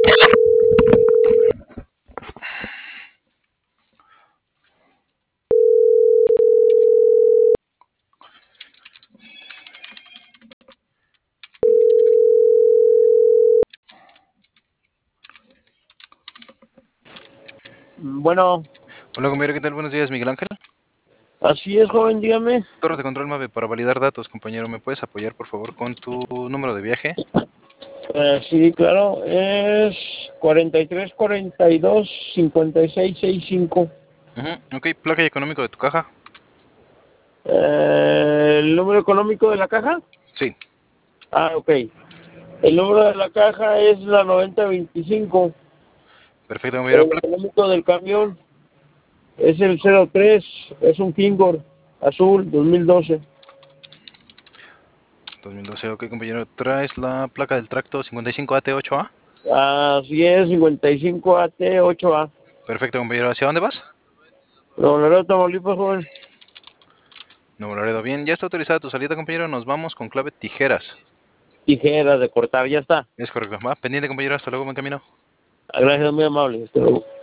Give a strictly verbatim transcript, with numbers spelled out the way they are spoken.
Bueno, Hola compañero, ¿qué tal? Buenos días, Miguel Ángel. así es, joven, dígame. Torre de control nueve para validar datos, compañero. ¿Me puedes apoyar, por favor, con tu número de viaje? Eh, sí, claro, es cuarenta y tres, cuarenta y dos, cincuenta y seis, sesenta y cinco. Uh-huh. Ok, placa y económico de tu caja. Eh, ¿El número económico de la caja? Sí. Ah, ok. El número de la caja es la noventa veinticinco. Perfecto, compañero. El Pla- económico del camión es el cero tres, es un Fingor azul dos mil doce. dos mil doce, ok, compañero. ¿Traes la placa del tracto cincuenta y cinco A T ocho A? Así es, cincuenta y cinco A T ocho A. Perfecto, compañero. ¿Hacia dónde vas? Nuevo Laredo, Tamaulipas, joven. Nuevo Laredo. Bien, ya está autorizada tu salida, compañero. Nos vamos con clave tijeras. Tijeras de cortar, ya está. Es correcto. Va, pendiente, compañero. Hasta luego, buen camino. Gracias, muy amable. Hasta luego.